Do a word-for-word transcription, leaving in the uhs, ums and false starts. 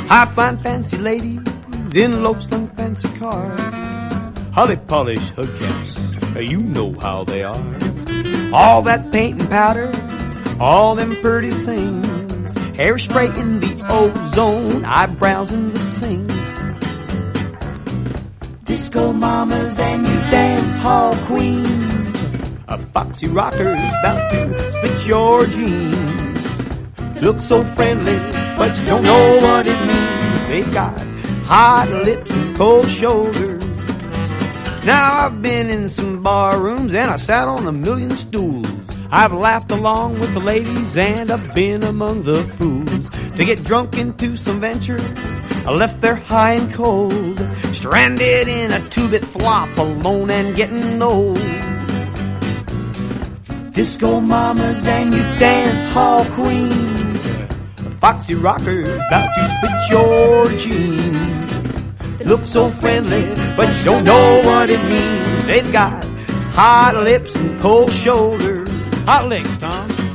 I find fancy ladies in low-slung fancy cars, holly-polished hubcaps, you know how they are. All that paint and powder, all them pretty things, hairspray in the ozone, eyebrows in the sink. Disco mamas and you dance hall queens, a foxy rocker's about to spit your jeans. Look so friendly, but you don't know what it means. They've got hot lips and cold shoulders. Now I've been in some bar rooms and I sat on a million stools. I've laughed along with the ladies and I've been among the fools. To get drunk into some venture, I left there high and cold, stranded in a two-bit flop, alone and getting old. Disco mamas and you dance hall queens, a foxy rocker's about to spit your jeans. They look so friendly, but you don't know what it means. They've got hot lips and cold shoulders. Hot licks, Tom.